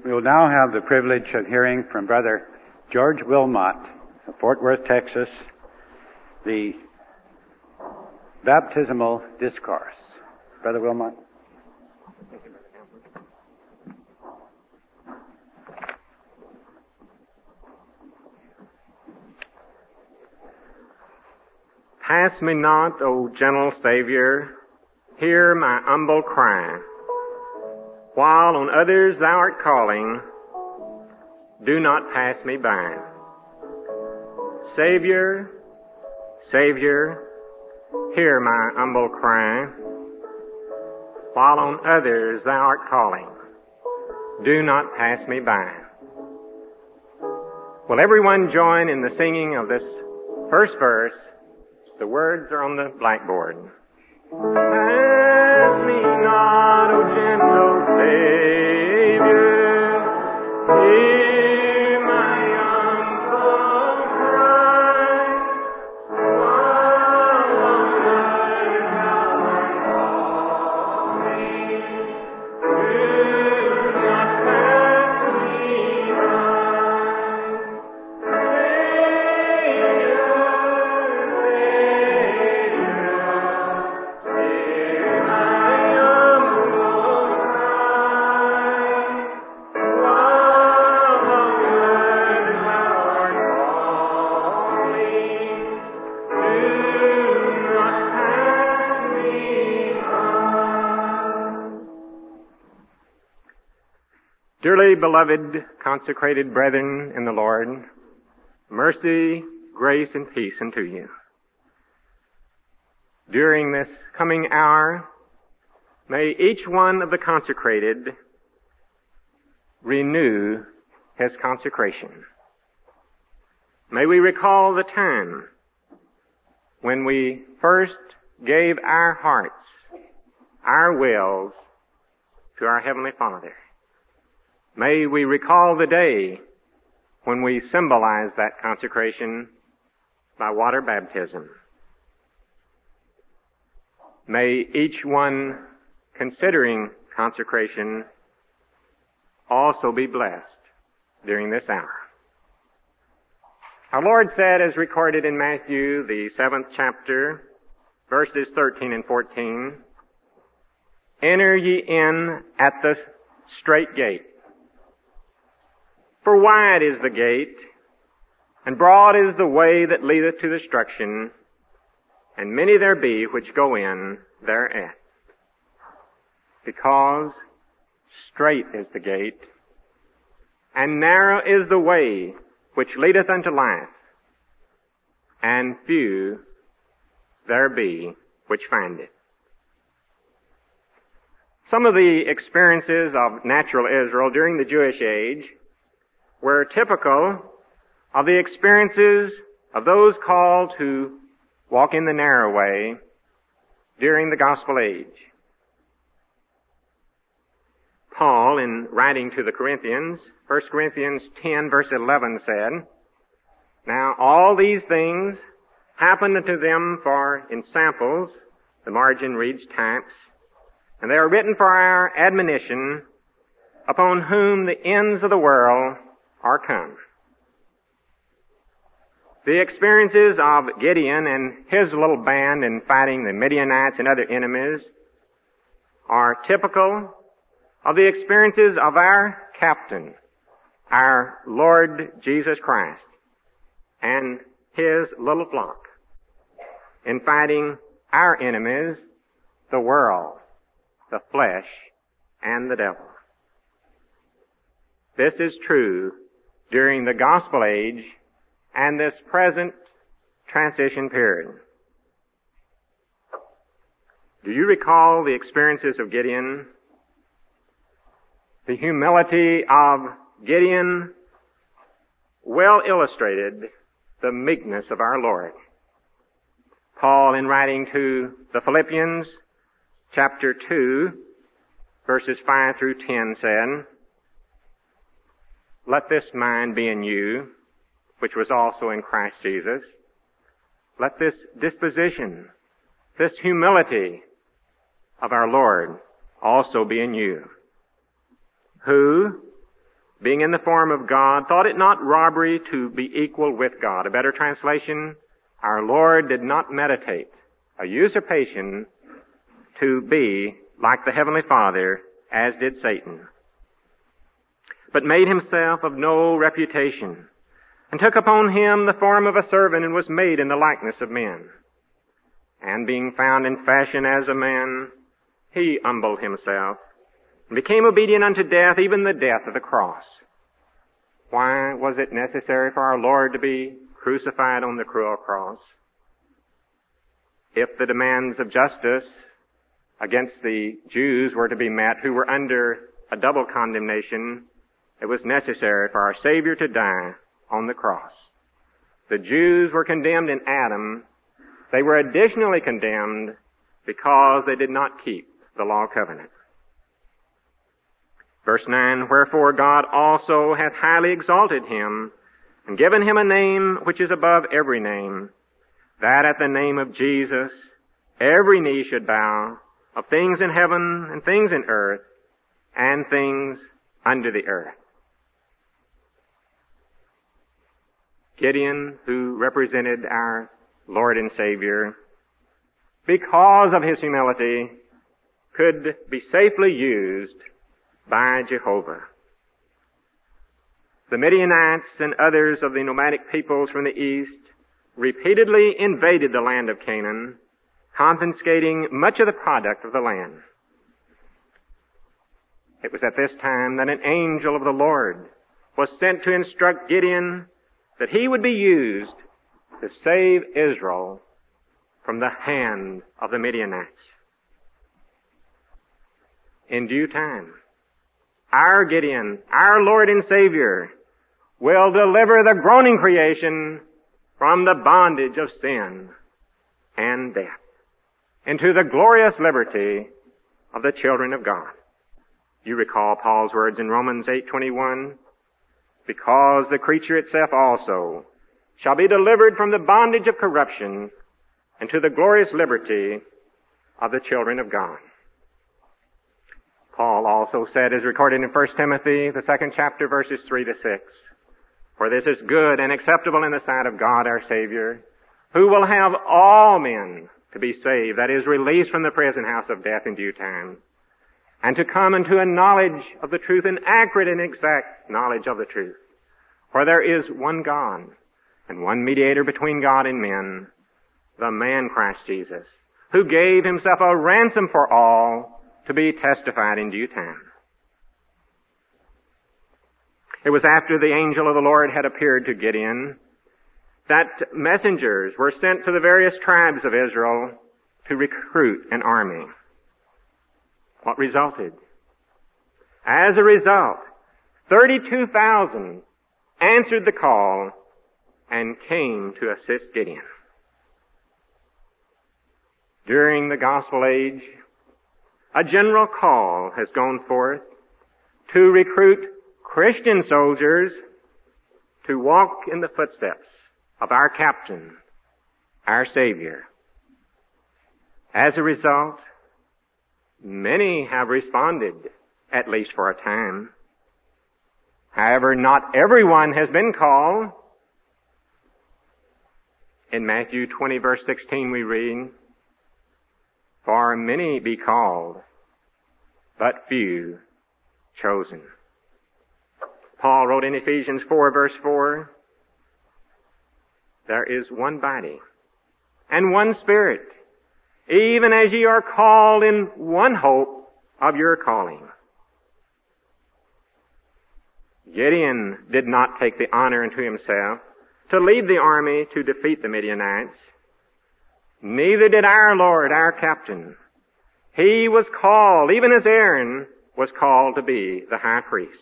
We will now have the privilege of hearing from Brother George Wilmot of Fort Worth, Texas, the baptismal discourse. Brother Wilmot. Pass me not, O gentle Savior, hear my humble cry. While on others thou art calling, do not pass me by. Savior, Savior, hear my humble cry. While on others thou art calling, do not pass me by. Will everyone join in the singing of this first verse? The words are on the blackboard. Pass me not, O gentle Savior, hear my humble cry. While on earth thou art calling, do not pass me by. Dearly beloved, consecrated brethren in the Lord, mercy, grace, and peace unto you. During this coming hour, may each one of the consecrated renew his consecration. May we recall the time when we first gave our hearts, our wills to our Heavenly Father. May we recall the day when we symbolized that consecration by water baptism. May each one considering consecration also be blessed during this hour. Our Lord said, as recorded in Matthew, the 7th chapter, verses 13 and 14, "Enter ye in at the strait gate. For wide is the gate, and broad is the way that leadeth to destruction, and many there be which go in thereat. Because strait is the gate, and narrow is the way which leadeth unto life, and few there be which find it." Some of the experiences of natural Israel during the Jewish age were typical of the experiences of those called to walk in the narrow way during the gospel age. Paul, in writing to the Corinthians, 1 Corinthians 10 verse 11 said, "Now all these things happened unto them for in samples," the margin reads types, "and they are written for our admonition, upon whom the ends of the world are come." The experiences of Gideon and his little band in fighting the Midianites and other enemies are typical of the experiences of our captain, our Lord Jesus Christ, and his little flock in fighting our enemies, the world, the flesh, and the devil. This is true during the gospel age and this present transition period. Do you recall the experiences of Gideon? The humility of Gideon well illustrated the meekness of our Lord. Paul, in writing to the Philippians, chapter 2, verses 5 through 10, said, "Let this mind be in you, which was also in Christ Jesus. Let this disposition, this humility of our Lord also be in you, who, being in the form of God, thought it not robbery to be equal with God. A better translation, our Lord did not meditate a usurpation to be like the Heavenly Father, as did Satan, but made himself of no reputation, and took upon him the form of a servant, and was made in the likeness of men. And being found in fashion as a man, he humbled himself, and became obedient unto death, even the death of the cross. Why was it necessary for our Lord to be crucified on the cruel cross? If the demands of justice against the Jews were to be met, who were under a double condemnation, it was necessary for our Savior to die on the cross. The Jews were condemned in Adam. They were additionally condemned because they did not keep the law covenant. Verse 9, wherefore God also hath highly exalted him, and given him a name which is above every name, that at the name of Jesus every knee should bow, of things in heaven and things in earth and things under the earth. Gideon, who represented our Lord and Savior, because of his humility, could be safely used by Jehovah. The Midianites and others of the nomadic peoples from the east repeatedly invaded the land of Canaan, confiscating much of the product of the land. It was at this time that an angel of the Lord was sent to instruct Gideon that he would be used to save Israel from the hand of the Midianites. In due time, our Gideon, our Lord and Savior, will deliver the groaning creation from the bondage of sin and death into the glorious liberty of the children of God. You recall Paul's words in Romans 8:21, because the creature itself also shall be delivered from the bondage of corruption into the glorious liberty of the children of God. Paul also said, as recorded in 1 Timothy, the 2nd chapter, verses 3 to 6, for this is good and acceptable in the sight of God our Savior, who will have all men to be saved, that is, released from the prison house of death in due time, and to come into a knowledge of the truth, an accurate and exact knowledge of the truth. For there is one God, and one mediator between God and men, the man Christ Jesus, who gave himself a ransom for all, to be testified in due time. It was after the angel of the Lord had appeared to Gideon that messengers were sent to the various tribes of Israel to recruit an army. What resulted? As a result, 32,000 answered the call and came to assist Gideon. During the gospel age, a general call has gone forth to recruit Christian soldiers to walk in the footsteps of our captain, our Savior. As a result, many have responded, at least for a time. However, not everyone has been called. In Matthew 20, verse 16, we read, for many be called, but few chosen. Paul wrote in Ephesians 4, verse 4, there is one body and one Spirit, even as ye are called in one hope of your calling. Gideon did not take the honor unto himself to lead the army to defeat the Midianites. Neither did our Lord, our captain. He was called, even as Aaron was called to be the high priest.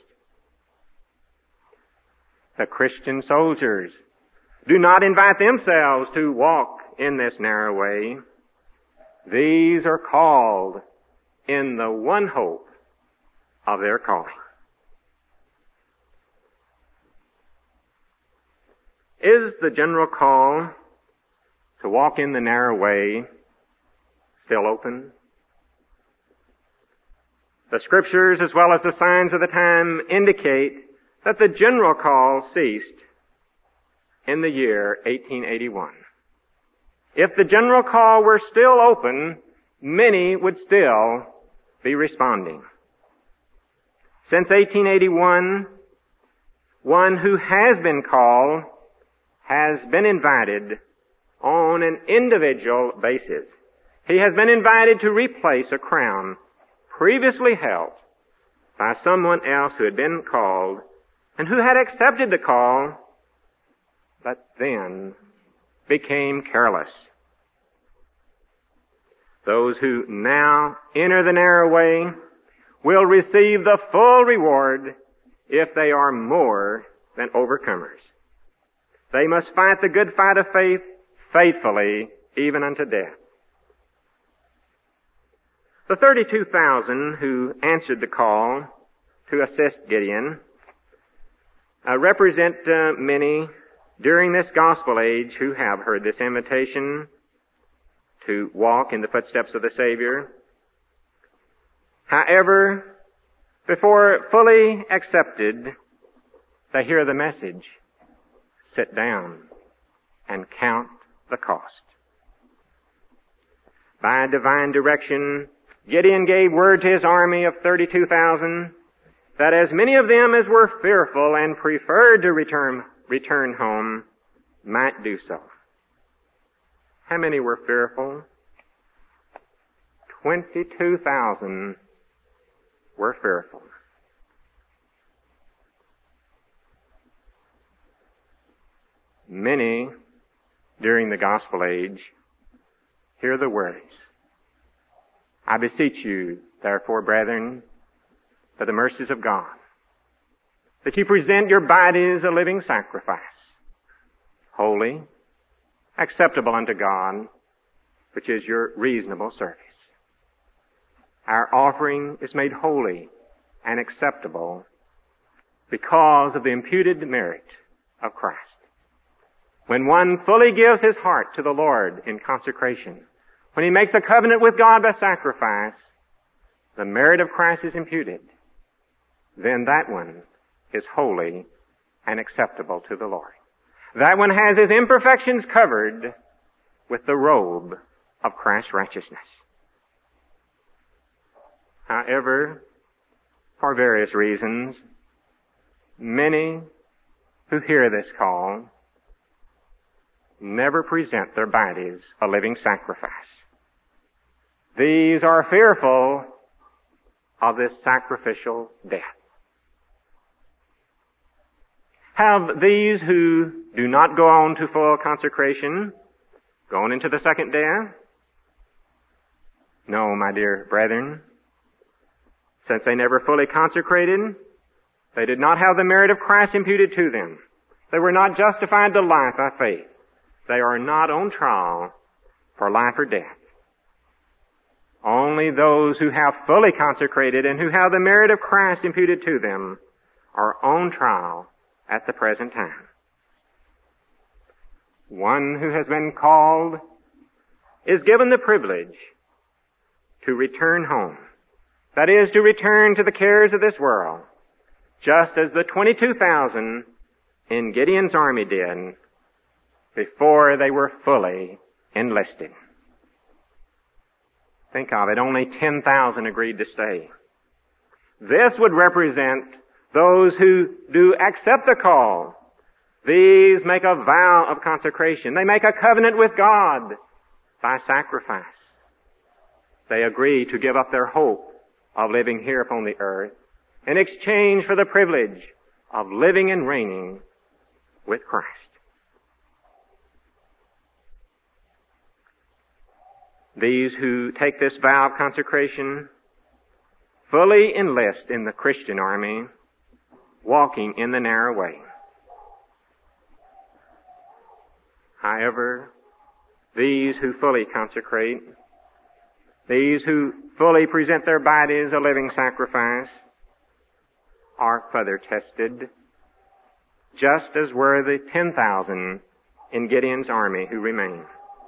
The Christian soldiers do not invite themselves to walk in this narrow way. These are called in the one hope of their calling. Is the general call to walk in the narrow way still open? The Scriptures, as well as the signs of the time, indicate that the general call ceased in the year 1881. If the general call were still open, many would still be responding. Since 1881, one who has been called has been invited on an individual basis. He has been invited to replace a crown previously held by someone else who had been called and who had accepted the call, but then became careless. Those who now enter the narrow way will receive the full reward if they are more than overcomers. They must fight the good fight of faith faithfully, even unto death. The 32,000 who answered the call to assist Gideon represent many during this gospel age who have heard this invitation to walk in the footsteps of the Savior. However, before fully accepted, they hear the message, sit down and count the cost. By divine direction, Gideon gave word to his army of 32,000 that as many of them as were fearful and preferred to return home might do so. How many were fearful? 22,000 were fearful. Many during the gospel age hear the words, I beseech you, therefore, brethren, by the mercies of God, that you present your bodies a living sacrifice, holy, acceptable unto God, which is your reasonable service. Our offering is made holy and acceptable because of the imputed merit of Christ. When one fully gives his heart to the Lord in consecration, when he makes a covenant with God by sacrifice, the merit of Christ is imputed. Then that one is holy and acceptable to the Lord. That one has his imperfections covered with the robe of Christ's righteousness. However, for various reasons, many who hear this call never present their bodies a living sacrifice. These are fearful of this sacrificial death. Have these who do not go on to full consecration gone into the second death? No, my dear brethren. Since they never fully consecrated, they did not have the merit of Christ imputed to them. They were not justified to life by faith. They are not on trial for life or death. Only those who have fully consecrated and who have the merit of Christ imputed to them are on trial at the present time. One who has been called is given the privilege to return home. That is, to return to the cares of this world, just as the 22,000 in Gideon's army did before they were fully enlisted. Think of it, only 10,000 agreed to stay. This would represent those who do accept the call. These make a vow of consecration. They make a covenant with God by sacrifice. They agree to give up their hope of living here upon the earth in exchange for the privilege of living and reigning with Christ. These who take this vow of consecration fully enlist in the Christian army, walking in the narrow way. However, these who fully consecrate, these who fully present their bodies a living sacrifice, are further tested, just as were the 10,000 in Gideon's army who remained.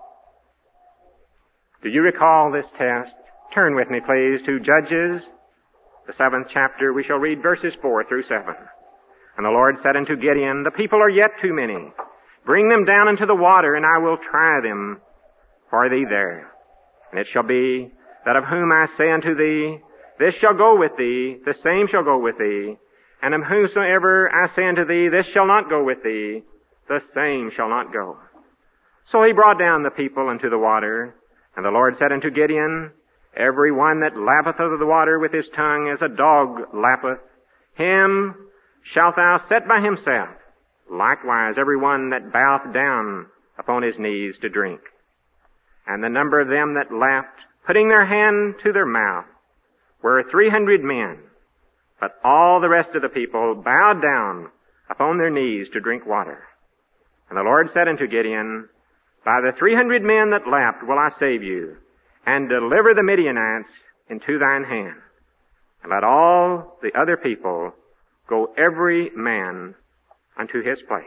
Do you recall this test? Turn with me, please, to Judges, the 7th chapter. We shall read verses 4 through 7. And the Lord said unto Gideon, The people are yet too many. Bring them down into the water, and I will try them for thee there. And it shall be that of whom I say unto thee, This shall go with thee, the same shall go with thee. And of whomsoever I say unto thee, This shall not go with thee, the same shall not go. So he brought down the people into the water. And the Lord said unto Gideon, Every one that lappeth of the water with his tongue as a dog lappeth, him shalt thou set by himself. Likewise every one that boweth down upon his knees to drink. And the number of them that lapped, putting their hand to their mouth, were 300 men. But all the rest of the people bowed down upon their knees to drink water. And the Lord said unto Gideon, By the 300 men that lapped will I save you, and deliver the Midianites into thine hand. And let all the other people go every man unto his place.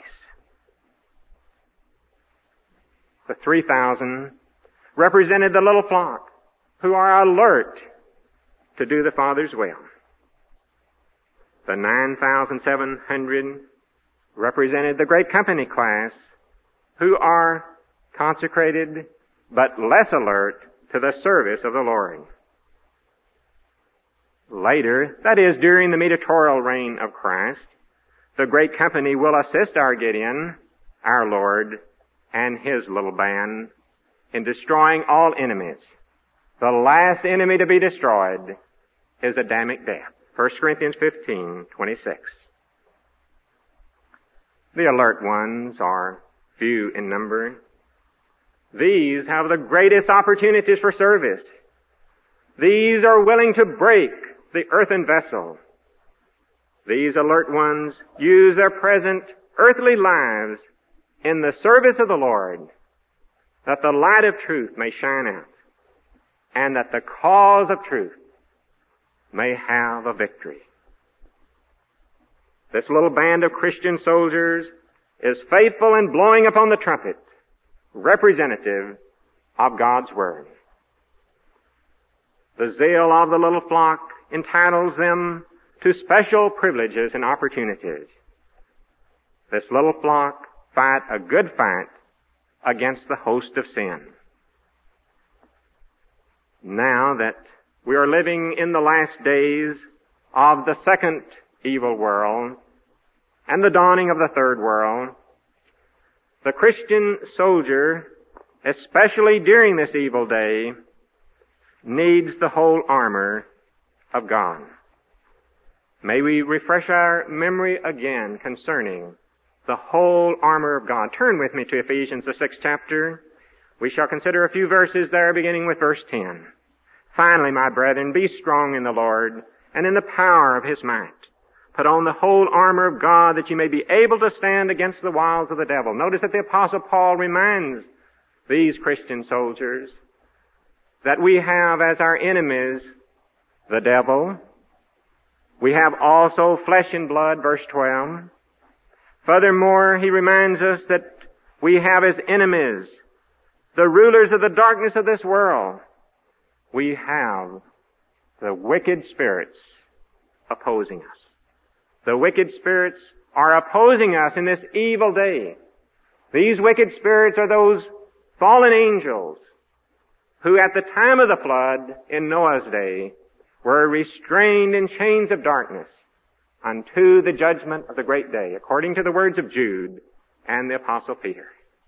The 3,000 represented the little flock who are alert to do the Father's will. The 9,700 represented the great company class who are consecrated but less alert to the service of the Lord. Later, that is, during the mediatorial reign of Christ, the great company will assist our Gideon, our Lord, and his little band in destroying all enemies. The last enemy to be destroyed is Adamic death. 1 Corinthians 15:26. The alert ones are few in number. These have the greatest opportunities for service. These are willing to break the earthen vessel. These alert ones use their present earthly lives in the service of the Lord, that the light of truth may shine out, and that the cause of truth may have a victory. This little band of Christian soldiers is faithful in blowing upon the trumpet, representative of God's Word. The zeal of the little flock entitles them to special privileges and opportunities. This little flock fight a good fight against the host of sin. Now that we are living in the last days of the second evil world and the dawning of the third world, the Christian soldier, especially during this evil day, needs the whole armor of God. May we refresh our memory again concerning the whole armor of God. Turn with me to Ephesians, the 6th chapter. We shall consider a few verses there, beginning with verse 10. Finally, my brethren, be strong in the Lord and in the power of His might. Put on the whole armor of God that you may be able to stand against the wiles of the devil. Notice that the Apostle Paul reminds these Christian soldiers that we have as our enemies the devil. We have also flesh and blood, verse 12. Furthermore, he reminds us that we have as enemies the rulers of the darkness of this world. We have the wicked spirits opposing us. The wicked spirits are opposing us in this evil day. These wicked spirits are those fallen angels who at the time of the flood in Noah's day were restrained in chains of darkness unto the judgment of the great day, according to the words of Jude and the Apostle Peter.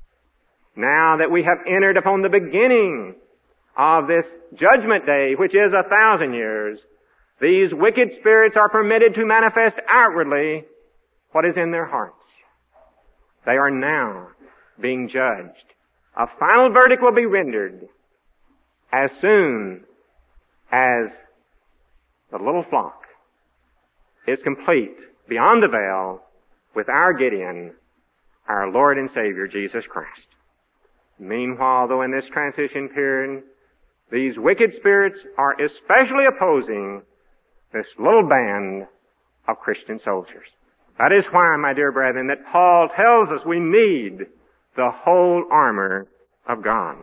Now that we have entered upon the beginning of this judgment day, which is 1,000 years, these wicked spirits are permitted to manifest outwardly what is in their hearts. They are now being judged. A final verdict will be rendered as soon as the little flock is complete beyond the veil with our Gideon, our Lord and Savior, Jesus Christ. Meanwhile, though, in this transition period, these wicked spirits are especially opposing this little band of Christian soldiers. That is why, my dear brethren, that Paul tells us we need the whole armor of God.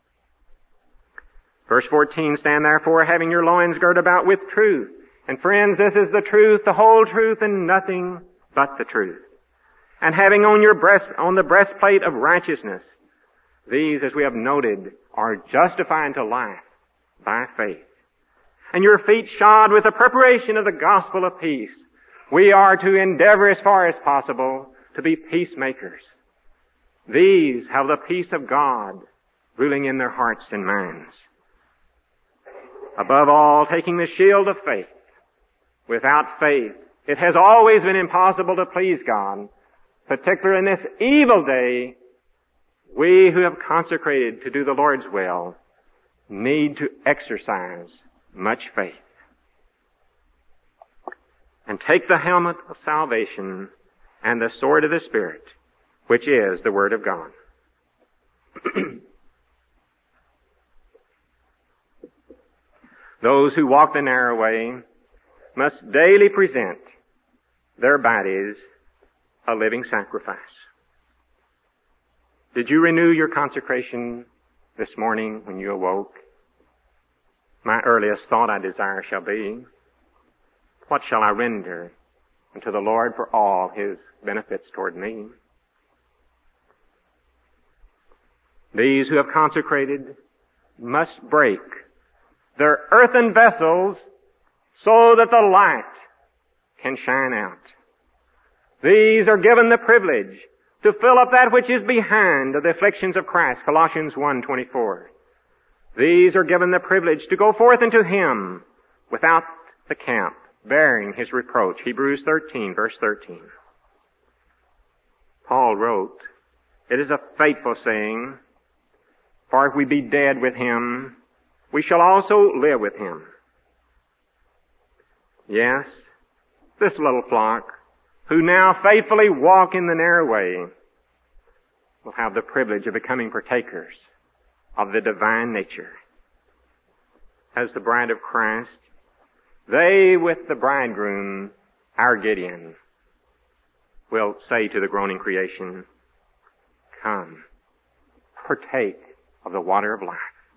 Verse 14, stand therefore having your loins girt about with truth. And friends, this is the truth, the whole truth, and nothing but the truth. And having on the breastplate of righteousness, these, as we have noted, are justified unto life by faith. And your feet shod with the preparation of the gospel of peace. We are to endeavor as far as possible to be peacemakers. These have the peace of God ruling in their hearts and minds. Above all, taking the shield of faith. Without faith, it has always been impossible to please God. Particularly in this evil day, we who have consecrated to do the Lord's will need to exercise much faith. And take the helmet of salvation and the sword of the Spirit, which is the Word of God. Those who walk the narrow way must daily present their bodies a living sacrifice. Did you renew your consecration this morning when you awoke? My earliest thought I desire shall be, what shall I render unto the Lord for all His benefits toward me? These who have consecrated must break their earthen vessels so that the light can shine out. These are given the privilege to fill up that which is behind of the afflictions of Christ, Colossians 1:24. These are given the privilege to go forth into Him without the camp, bearing His reproach, Hebrews 13, verse 13. Paul wrote, "It is a faithful saying, for if we be dead with Him, we shall also live with Him." Yes, this little flock, who now faithfully walk in the narrow way, will have the privilege of becoming partakers of the divine nature. As the bride of Christ, they with the bridegroom, our Gideon, will say to the groaning creation, "Come, partake of the water of life."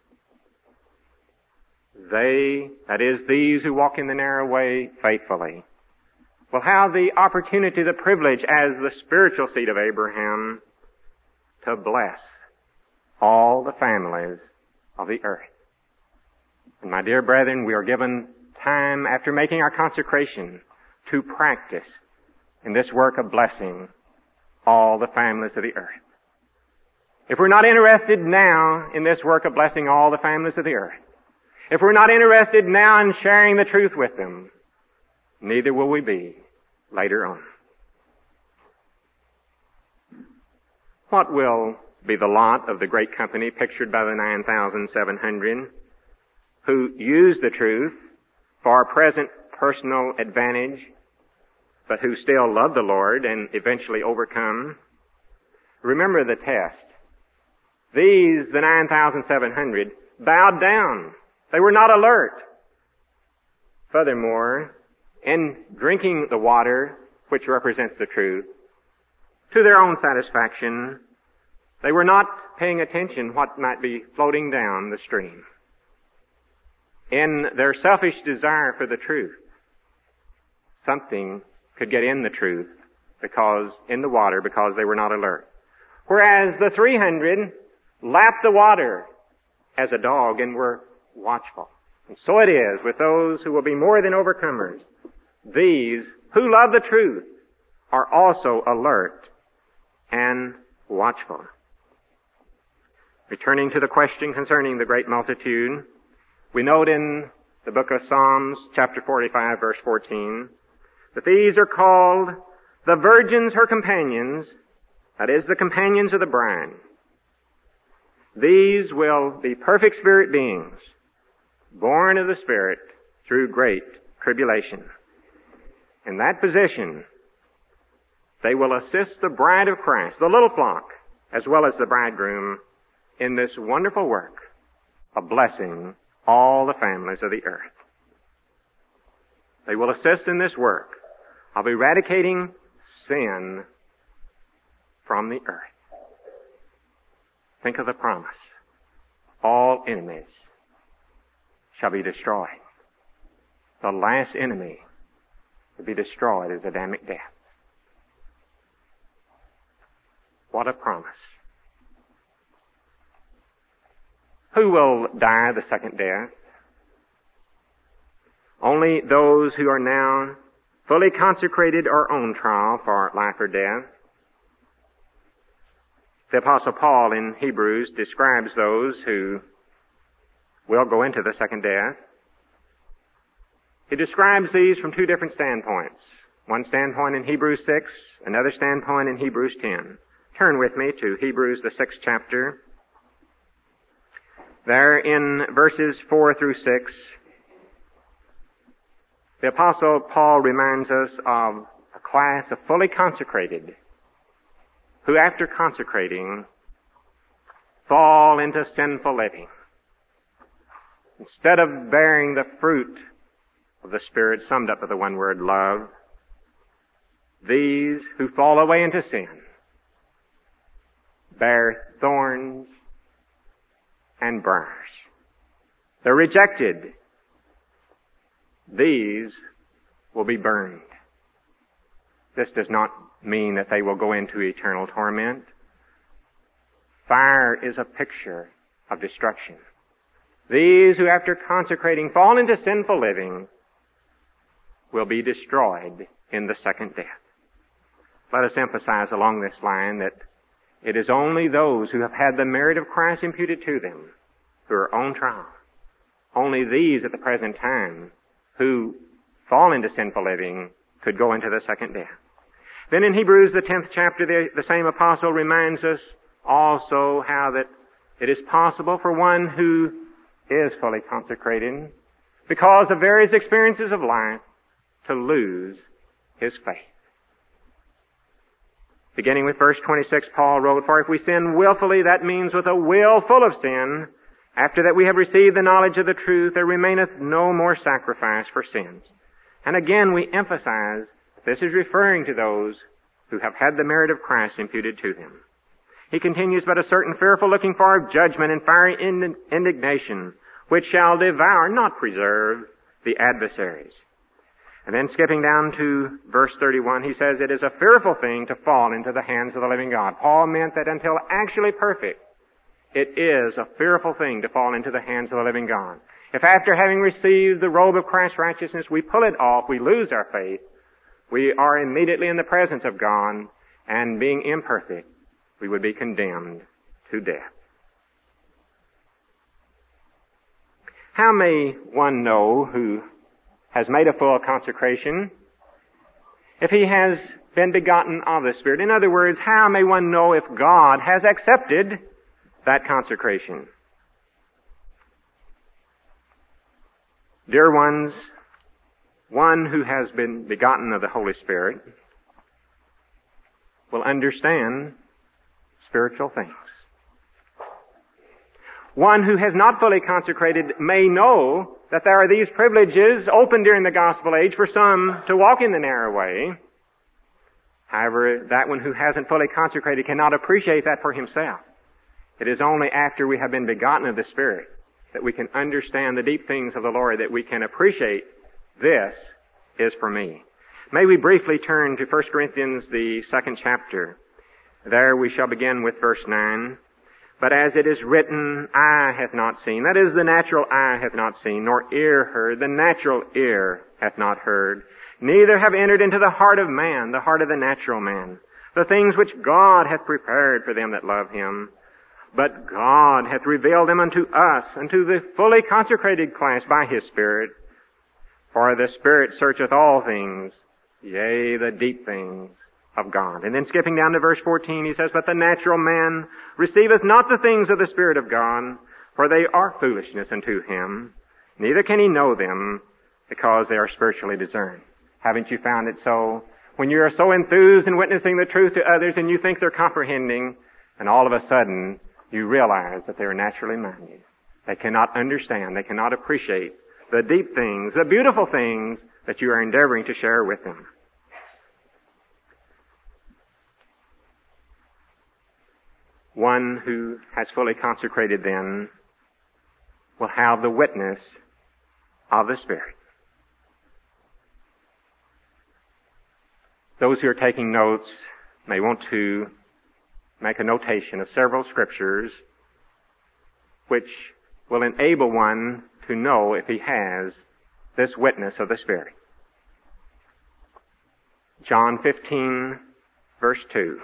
They, that is, these who walk in the narrow way faithfully, will have the opportunity, the privilege, as the spiritual seed of Abraham, to bless all the families of the earth. And my dear brethren, we are given time after making our consecration to practice in this work of blessing all the families of the earth. If we're not interested now in this work of blessing all the families of the earth, if we're not interested now in sharing the truth with them, neither will we be later on. What will be the lot of the great company pictured by the 9,700 who use the truth for present personal advantage, but who still love the Lord and eventually overcome? Remember the test. These, the 9,700, bowed down. They were not alert. Furthermore, in drinking the water, which represents the truth, to their own satisfaction, they were not paying attention what might be floating down the stream. In their selfish desire for the truth, something could get in the truth in the water because they were not alert. Whereas the 300 lapped the water as a dog and were watchful. And so it is with those who will be more than overcomers. These who love the truth are also alert and watchful. Returning to the question concerning the great multitude, we note in the book of Psalms, chapter 45, verse 14, that these are called the virgins her companions, that is, the companions of the bride. These will be perfect spirit beings, born of the Spirit through great tribulation. In that position, they will assist the bride of Christ, the little flock, as well as the bridegroom, in this wonderful work of blessing all the families of the earth. They will assist in this work of eradicating sin from the earth. Think of the promise. All enemies shall be destroyed. The last enemy to be destroyed is Adamic death. What a promise. Who will die the second death? Only those who are now fully consecrated or on trial for life or death. The Apostle Paul in Hebrews describes those who will go into the second death. He describes these from two different standpoints. One standpoint in Hebrews 6, another standpoint in Hebrews 10. Turn with me to Hebrews, the 6th chapter. There in verses 4 through 6, the Apostle Paul reminds us of a class of fully consecrated who, after consecrating, fall into sinful living. Instead of bearing the fruit of the Spirit, summed up with the one word, love, these who fall away into sin bear thorns and briars. They're rejected. These will be burned. This does not mean that they will go into eternal torment. Fire is a picture of destruction. These who, after consecrating, fall into sinful living will be destroyed in the second death. Let us emphasize along this line that it is only those who have had the merit of Christ imputed to them who are on trial. Only these at the present time who fall into sinful living could go into the second death. Then in Hebrews, the 10th chapter, the same apostle reminds us also how that it is possible for one who is fully consecrated, because of various experiences of life, to lose his faith. Beginning with verse 26, Paul wrote, "For if we sin willfully, that means with a will full of sin, after that we have received the knowledge of the truth, there remaineth no more sacrifice for sins." And again we emphasize this is referring to those who have had the merit of Christ imputed to them. He continues, "But a certain fearful looking for of judgment and fiery indignation, which shall devour, not preserve, the adversaries." And then skipping down to verse 31, he says, "It is a fearful thing to fall into the hands of the living God." Paul meant that until actually perfect, it is a fearful thing to fall into the hands of the living God. If after having received the robe of Christ's righteousness, we pull it off, we lose our faith, we are immediately in the presence of God, and being imperfect, we would be condemned to death. How may one know who has made a full consecration if he has been begotten of the Spirit? In other words, how may one know if God has accepted that consecration? Dear ones, one who has been begotten of the Holy Spirit will understand spiritual things. One who has not fully consecrated may know that there are these privileges open during the gospel age for some to walk in the narrow way. However, that one who hasn't fully consecrated cannot appreciate that for himself. It is only after we have been begotten of the Spirit that we can understand the deep things of the Lord, that we can appreciate this is for me. May we briefly turn to 1 Corinthians, the 2nd chapter. There we shall begin with verse 9. "But as it is written, eye hath not seen," that is, the natural eye hath not seen, "nor ear heard, the natural ear hath not heard, neither have entered into the heart of man," the heart of the natural man, "the things which God hath prepared for them that love Him. But God hath revealed them unto us, unto the fully consecrated class by His Spirit. For the Spirit searcheth all things, yea, the deep things of God." And then skipping down to verse 14, he says, "But the natural man receiveth not the things of the Spirit of God, for they are foolishness unto him. Neither can he know them, because they are spiritually discerned." Haven't you found it so? When you are so enthused in witnessing the truth to others and you think they're comprehending, and all of a sudden you realize that they are naturally minded. They cannot understand, they cannot appreciate the deep things, the beautiful things that you are endeavoring to share with them. One who has fully consecrated then will have the witness of the Spirit. Those who are taking notes may want to make a notation of several scriptures which will enable one to know if he has this witness of the Spirit. John 15, verse 2.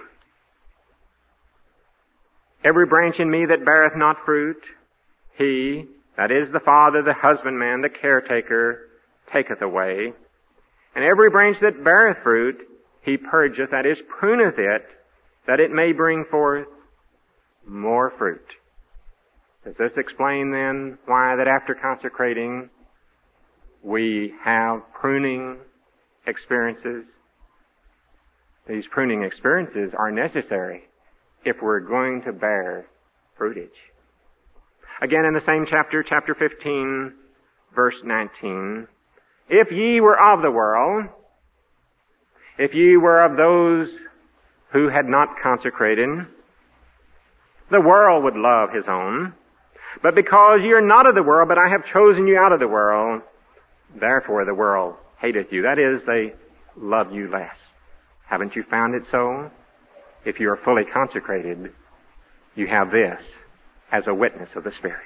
Every branch in me that beareth not fruit, he, that is the Father, the husbandman, the caretaker, taketh away. And every branch that beareth fruit, he purgeth, that is, pruneth it, that it may bring forth more fruit. Does this explain then why that after consecrating we have pruning experiences? These pruning experiences are necessary if we're going to bear fruitage. Again, in the same chapter, chapter 15, verse 19, if ye were of the world, if ye were of those who had not consecrated, the world would love his own. But because ye are not of the world, but I have chosen you out of the world, therefore the world hateth you. That is, they love you less. Haven't you found it so? If you are fully consecrated, you have this as a witness of the Spirit.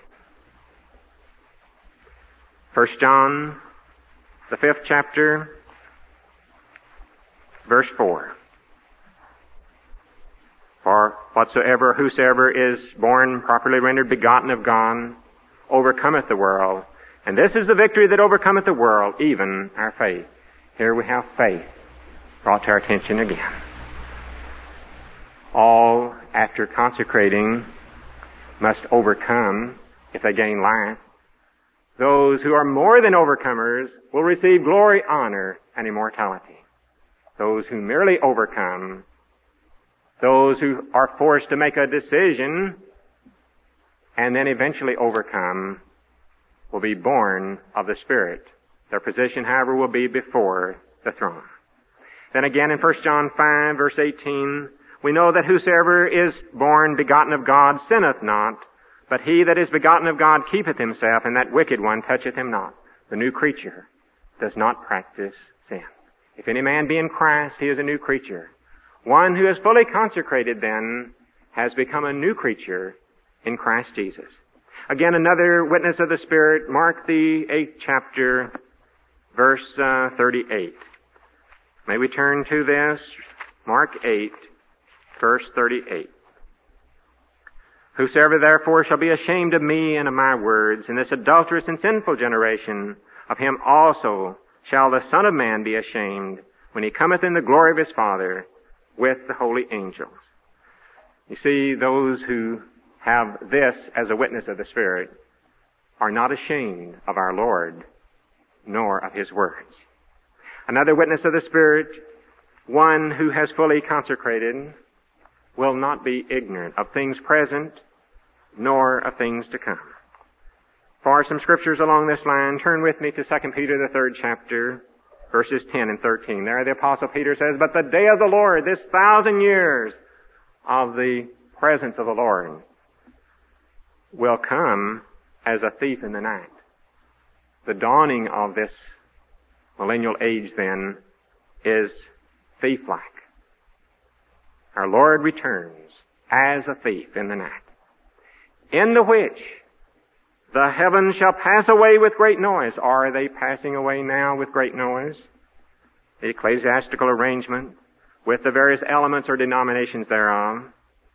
1 John, the 5th chapter, verse 4. For whosoever is born, properly rendered, begotten of God, overcometh the world. And this is the victory that overcometh the world, even our faith. Here we have faith brought to our attention again. All, after consecrating, must overcome if they gain life. Those who are more than overcomers will receive glory, honor, and immortality. Those who merely overcome, those who are forced to make a decision and then eventually overcome, will be born of the Spirit. Their position, however, will be before the throne. Then again in 1 John 5, verse 18, we know that whosoever is born begotten of God sinneth not, but he that is begotten of God keepeth himself, and that wicked one toucheth him not. The new creature does not practice sin. If any man be in Christ, he is a new creature. One who is fully consecrated then has become a new creature in Christ Jesus. Again, another witness of the Spirit, Mark the 8th chapter, verse 38. May we turn to this? Mark 8, verse 38. Whosoever therefore shall be ashamed of me and of my words in this adulterous and sinful generation, of him also shall the Son of Man be ashamed when he cometh in the glory of his Father with the holy angels. You see, those who have this as a witness of the Spirit are not ashamed of our Lord, nor of his words. Another witness of the Spirit, one who has fully consecrated, will not be ignorant of things present, nor of things to come. For some scriptures along this line, turn with me to 2 Peter, the 3rd chapter, verses 10 and 13. There the Apostle Peter says, "But the day of the Lord, this 1,000 years of the presence of the Lord, will come as a thief in the night." The dawning of this millennial age, then, is thief-like. Our Lord returns as a thief in the night, in the which the heavens shall pass away with great noise. Are they passing away now with great noise? The ecclesiastical arrangement with the various elements or denominations thereof,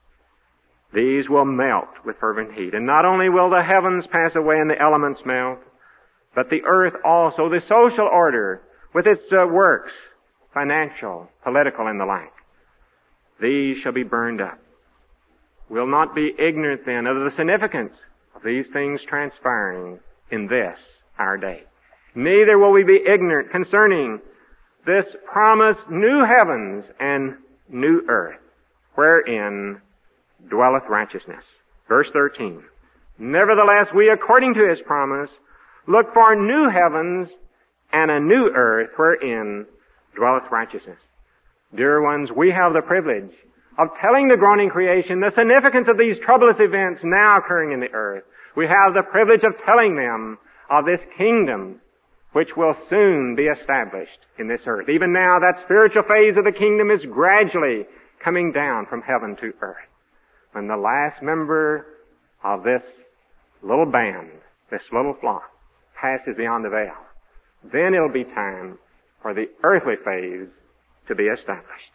these will melt with fervent heat. And not only will the heavens pass away and the elements melt, but the earth also, the social order with its works, financial, political, and the like. These shall be burned up. We'll not be ignorant then of the significance of these things transpiring in this, our day. Neither will we be ignorant concerning this promised new heavens and new earth, wherein dwelleth righteousness. Verse 13. Nevertheless, we, according to his promise, look for new heavens and a new earth wherein dwelleth righteousness. Dear ones, we have the privilege of telling the groaning creation the significance of these troublous events now occurring in the earth. We have the privilege of telling them of this kingdom which will soon be established in this earth. Even now, that spiritual phase of the kingdom is gradually coming down from heaven to earth. when the last member of this little band, this little flock, passes beyond the veil, then it'll be time for the earthly phase to be established.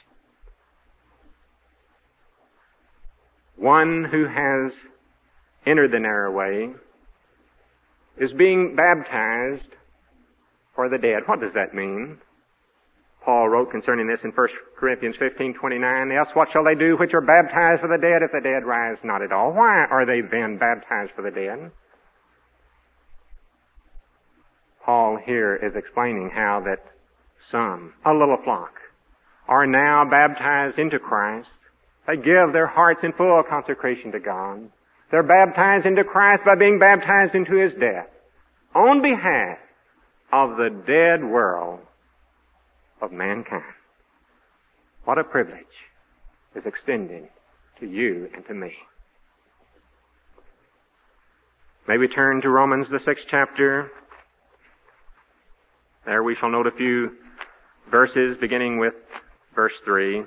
One who has entered the narrow way is being baptized for the dead. What does that mean? Paul wrote concerning this in 1 Corinthians 15:29, else what shall they do which are baptized for the dead if the dead rise not at all? Why are they then baptized for the dead? Paul here is explaining how that some, a little flock, are now baptized into Christ. They give their hearts in full consecration to God. They're baptized into Christ by being baptized into His death on behalf of the dead world of mankind. What a privilege is extended to you and to me. May we turn to Romans, the 6th chapter. There we shall note a few verses beginning with verse 3.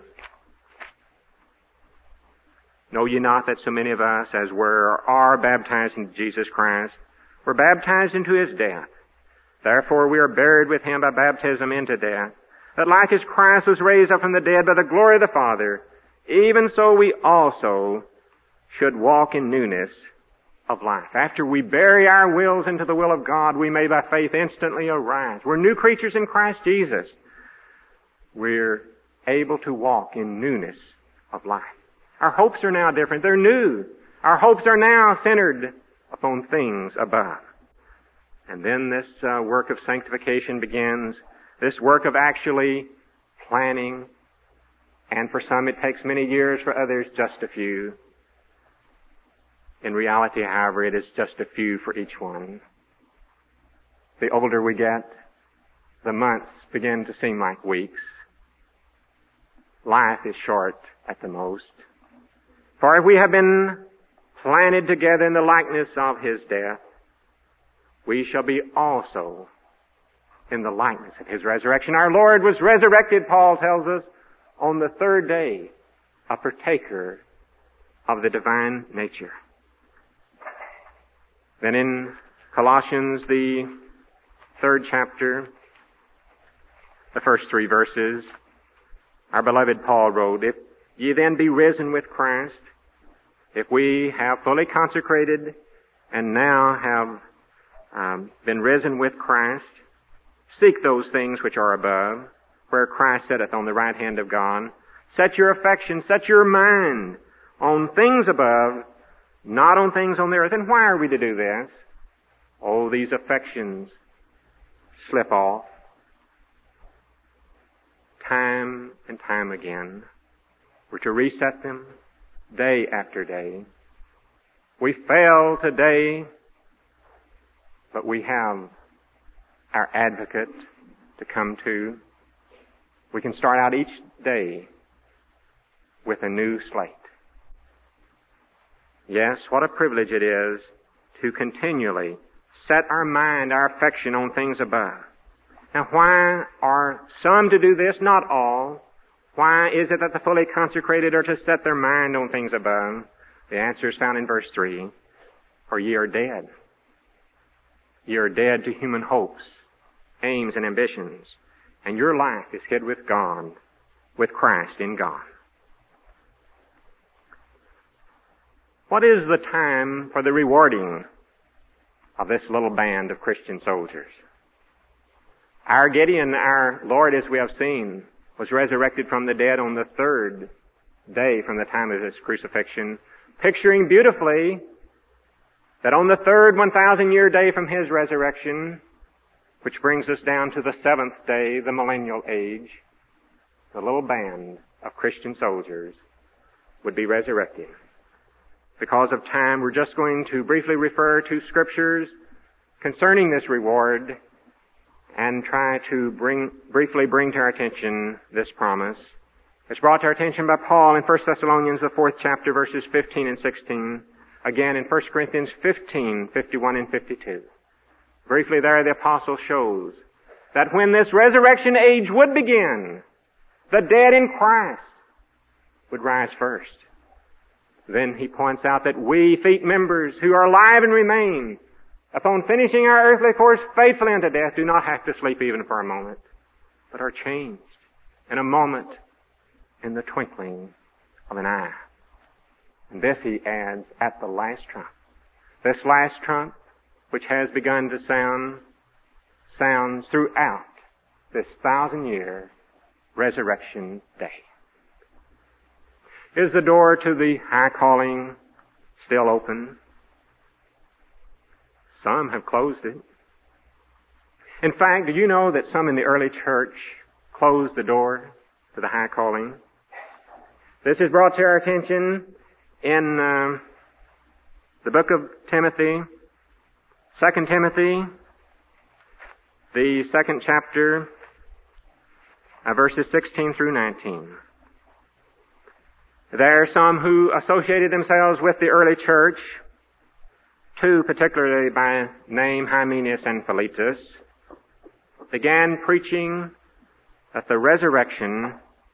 Know ye not that so many of us as were or are baptized into Jesus Christ were baptized into His death? Therefore we are buried with Him by baptism into death, that like as Christ was raised up from the dead by the glory of the Father, even so we also should walk in newness of life. After we bury our wills into the will of God, we may by faith instantly arise. We're new creatures in Christ Jesus. We're able to walk in newness of life. Our hopes are now different. They're new. Our hopes are now centered upon things above. And then this work of sanctification begins, this work of actually planning. And for some it takes many years, for others just a few. In reality, however, it is just a few for each one. The older we get, the months begin to seem like weeks. Life is short at the most. For if we have been planted together in the likeness of His death, we shall be also in the likeness of His resurrection. Our Lord was resurrected, Paul tells us, on the third day, a partaker of the divine nature. Then in Colossians, the 3rd chapter, the first 3 verses, our beloved Paul wrote, if ye then be risen with Christ, if we have fully consecrated and now have been risen with Christ, seek those things which are above, where Christ sitteth on the right hand of God. Set your affection, set your mind on things above, not on things on the earth. And why are we to do this? Oh, these affections slip off time and time again. We're to reset them day after day. We fail today, but we have our advocate to come to. We can start out each day with a new slate. Yes, what a privilege it is to continually set our mind, our affection on things above. Now, why are some to do this? Not all. Why is it that the fully consecrated are to set their mind on things above? The answer is found in verse 3. For ye are dead. Ye are dead to human hopes, aims, and ambitions, and your life is hid with God, with Christ in God. What is the time for the rewarding of this little band of Christian soldiers? Our Gideon, our Lord, as we have seen, was resurrected from the dead on the 3rd day from the time of His crucifixion, picturing beautifully that on the 3rd 1,000-year day from His resurrection, which brings us down to the 7th day, the millennial age, the little band of Christian soldiers would be resurrected. Because of time, we're just going to briefly refer to scriptures concerning this reward and try to briefly bring to our attention this promise. It's brought to our attention by Paul in 1 Thessalonians, the 4th chapter, verses 15 and 16. Again in 1 Corinthians 15, 51 and 52. Briefly there, the apostle shows that when this resurrection age would begin, the dead in Christ would rise first. Then he points out that we, feet members, who are alive and remain, upon finishing our earthly course faithfully unto death, do not have to sleep even for a moment, but are changed in a moment, in the twinkling of an eye. And this, he adds, at the last trump. This last trump, which has begun to sound, sounds throughout this 1,000-year resurrection day. Is the door to the high calling still open? Some have closed it. In fact, do you know that some in the early church closed the door to the high calling? This is brought to our attention in the book of Timothy, 2 Timothy, the 2nd chapter, verses 16 through 19. There are some who associated themselves with the early church, two particularly by name, Hymenaeus and Philetus, began preaching that the resurrection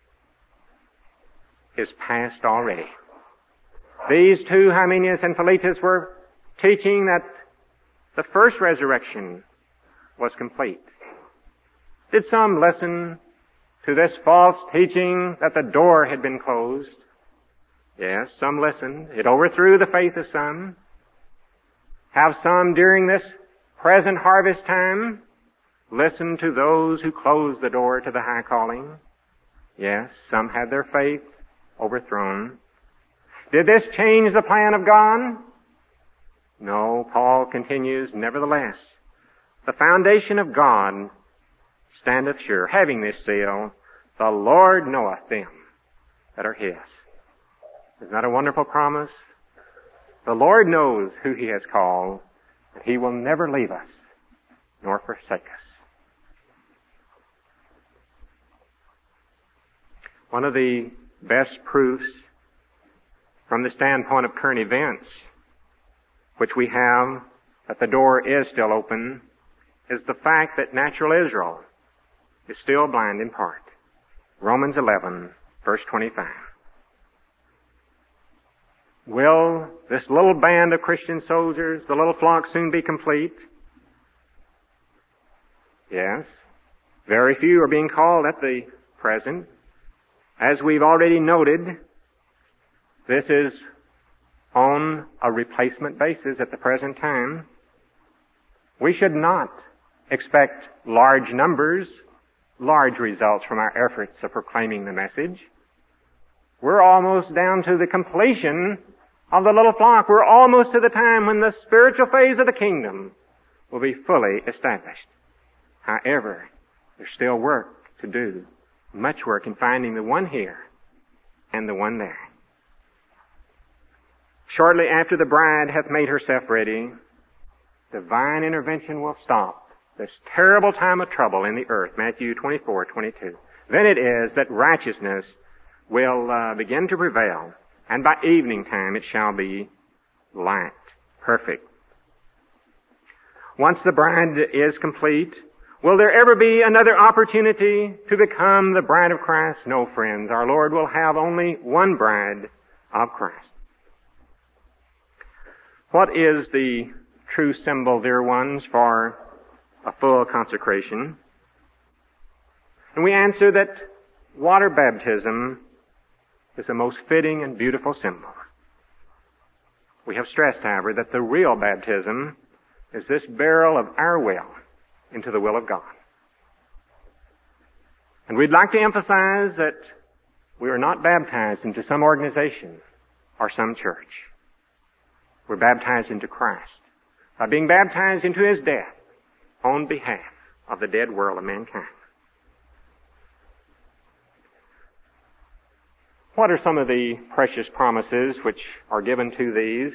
is past already. These two, Hymenaeus and Philetus, were teaching that the first resurrection was complete. Did some listen to this false teaching that the door had been closed? Yes, some listened. It overthrew the faith of some. Have some during this present harvest time listened to those who closed the door to the high calling? Yes, some had their faith overthrown. Did this change the plan of God? No, Paul continues, nevertheless, the foundation of God standeth sure, having this seal, the Lord knoweth them that are His. Isn't that a wonderful promise? The Lord knows who He has called, and He will never leave us nor forsake us. One of the best proofs from the standpoint of current events, which we have that the door is still open, is the fact that natural Israel is still blind in part. Romans 11, verse 25. Will this little band of Christian soldiers, the little flock, soon be complete? Yes. Very few are being called at the present. As we've already noted, this is on a replacement basis at the present time. We should not expect large numbers, large results from our efforts of proclaiming the message. We're almost down to the completion of the little flock. We're almost to the time when the spiritual phase of the kingdom will be fully established. However, there's still work to do, much work in finding the one here and the one there. Shortly after the bride hath made herself ready, divine intervention will stop this terrible time of trouble in the earth, Matthew 24:22. Then it is that righteousness will begin to prevail, and by evening time it shall be light, perfect. Once the bride is complete, will there ever be another opportunity to become the bride of Christ? No, friends. Our Lord will have only one bride of Christ. What is the true symbol, dear ones, for a full consecration? And we answer that water baptism is the most fitting and beautiful symbol. We have stressed, however, that the real baptism is this burial of our will into the will of God. And we'd like to emphasize that we are not baptized into some organization or some church. We're baptized into Christ by being baptized into His death on behalf of the dead world of mankind. What are some of the precious promises which are given to these?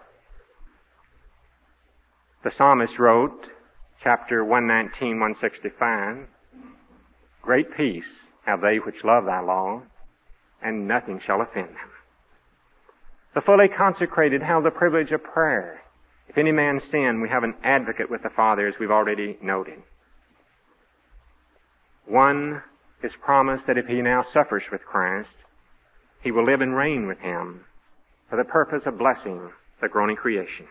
The psalmist wrote, chapter 119, 165, "Great peace have they which love thy law, and nothing shall offend them." The fully consecrated have the privilege of prayer. If any man sin, we have an advocate with the Father, as we've already noted. One is promised that if he now suffers with Christ, he will live and reign with Him for the purpose of blessing the groaning creation.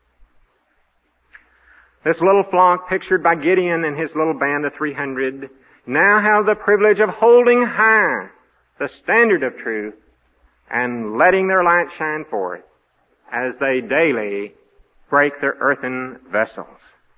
This little flock, pictured by Gideon and his little band of 300, now have the privilege of holding high the standard of truth and letting their light shine forth as they daily break their earthen vessels.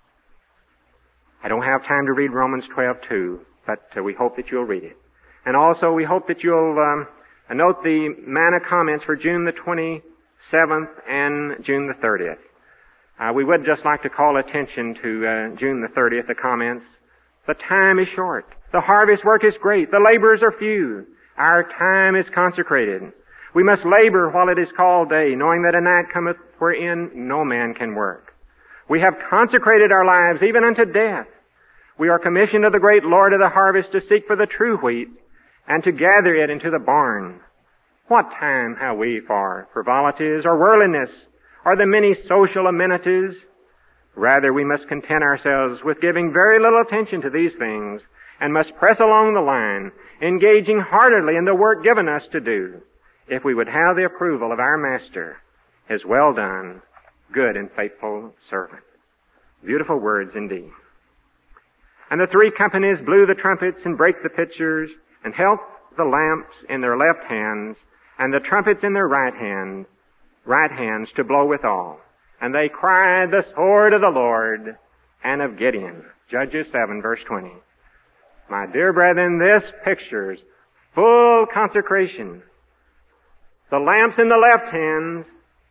I don't have time to read Romans 12:2, but we hope that you'll read it. And also we hope that you'll note the manna comments for June the 27th and June the 30th. We would just like to call attention to June the 30th, the comments. The time is short. The harvest work is great. The laborers are few. Our time is consecrated. We must labor while it is called day, knowing that a night cometh wherein no man can work. We have consecrated our lives even unto death. We are commissioned of the great Lord of the harvest to seek for the true wheat and to gather it into the barn. What time have we for frivolities or worldliness or the many social amenities? Rather, we must content ourselves with giving very little attention to these things and must press along the line, engaging heartily in the work given us to do, if we would have the approval of our Master, his well done, good and faithful servant. Beautiful words indeed. And the three companies blew the trumpets and brake the pitchers and held the lamps in their left hands and the trumpets in their right hands to blow withal. And they cried, the sword of the Lord and of Gideon. Judges 7, verse 20. My dear brethren, this pictures full consecration. The lamps in the left hands,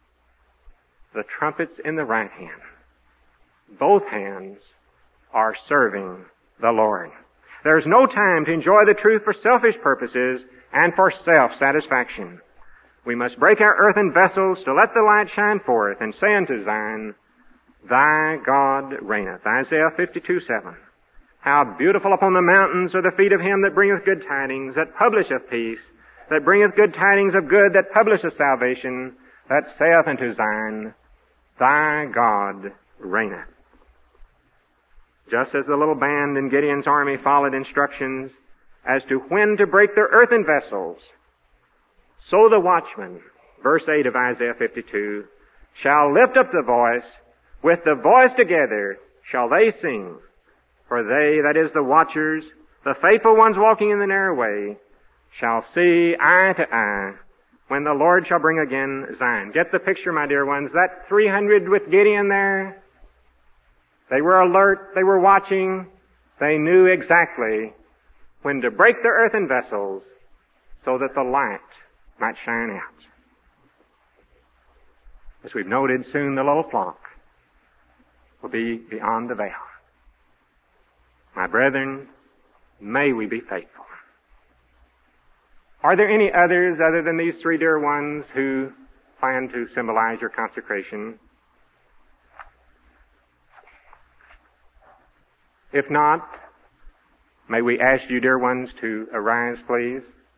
the trumpets in the right hand. Both hands are serving the Lord. There's no time to enjoy the truth for selfish purposes and for self-satisfaction. We must break our earthen vessels to let the light shine forth and say unto Zion, Thy God reigneth. Isaiah 52:7. How beautiful upon the mountains are the feet of him that bringeth good tidings, that publisheth peace, that bringeth good tidings of good, that publisheth salvation, that saith unto Zion, Thy God reigneth. Just as the little band in Gideon's army followed instructions as to when to break their earthen vessels, so the watchman, verse 8 of Isaiah 52, shall lift up the voice, with the voice together shall they sing. For they, that is the watchers, the faithful ones walking in the narrow way, shall see eye to eye when the Lord shall bring again Zion. Get the picture, my dear ones. That 300 with Gideon there, they were alert, they were watching, they knew exactly when to break their earthen vessels so that the light might shine out. As we've noted, soon the little flock will be beyond the veil. My brethren, may we be faithful. Are there any others other than these three dear ones who plan to symbolize your consecration? If not, may we ask you, dear ones, to arise, please.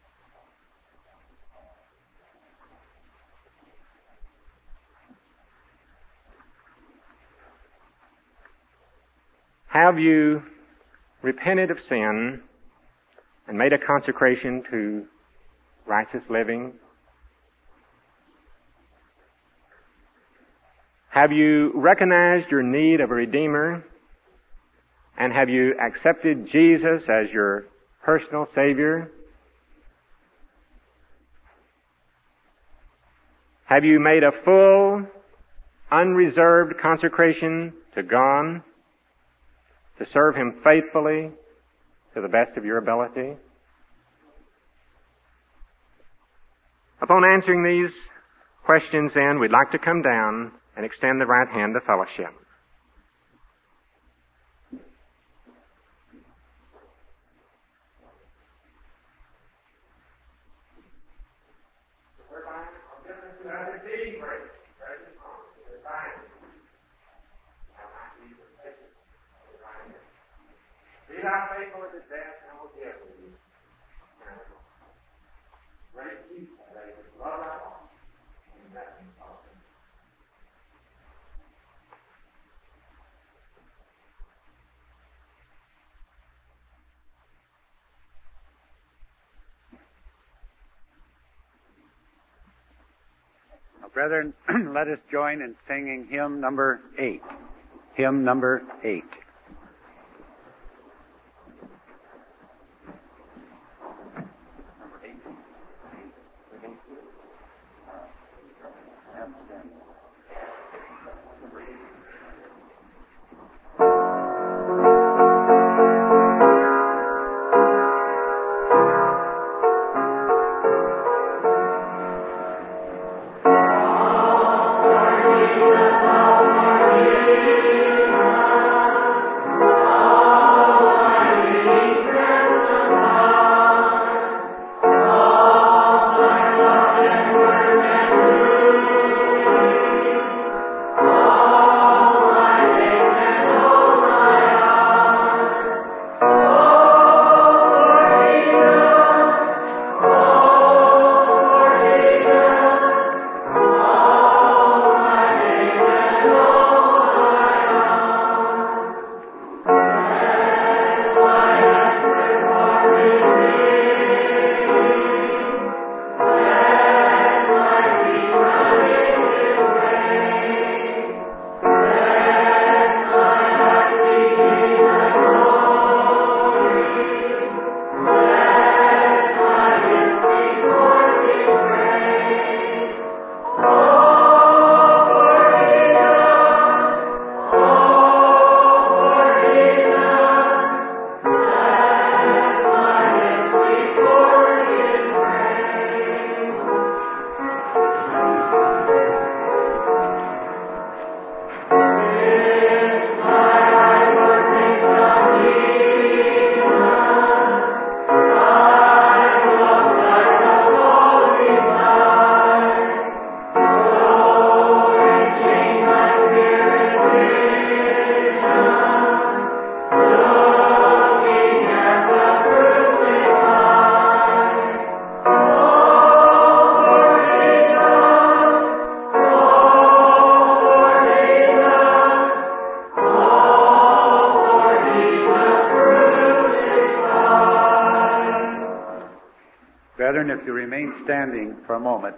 Have you repented of sin and made a consecration to righteous living? Have you recognized your need of a Redeemer? And have you accepted Jesus as your personal Savior? Have you made a full, unreserved consecration to God to serve Him faithfully to the best of your ability? Upon answering these questions, then, we'd like to come down and extend the right hand of fellowship. Be thou faithful to death, and I will give thee. Great peace, love our all. Brethren, let us join in singing hymn number 8. Hymn number 8. Brethren, if you remain standing for a moment,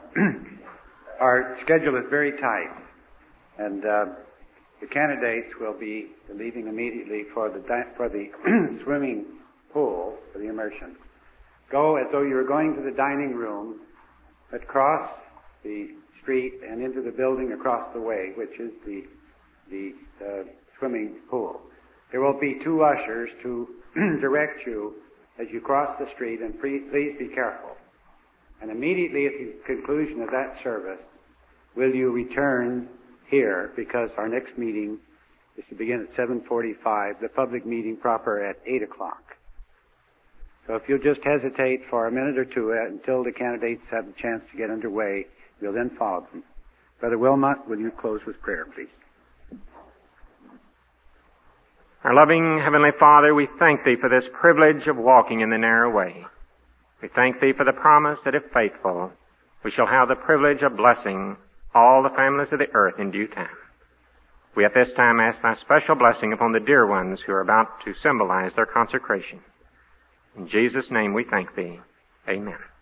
our schedule is very tight, and the candidates will be leaving immediately for the swimming pool for the immersion. Go as though you were going to the dining room, but cross the street and into the building across the way, which is the swimming pool. There will be two ushers to direct you as you cross the street, and please be careful. And immediately at the conclusion of that service, will you return here, because our next meeting is to begin at 7:45, the public meeting proper at 8 o'clock. So if you'll just hesitate for a minute or two until the candidates have the chance to get underway, we'll then follow them. Brother Wilmot, will you close with prayer, please? Our loving Heavenly Father, we thank Thee for this privilege of walking in the narrow way. We thank Thee for the promise that if faithful, we shall have the privilege of blessing all the families of the earth in due time. We at this time ask Thy special blessing upon the dear ones who are about to symbolize their consecration. In Jesus' name we thank Thee. Amen.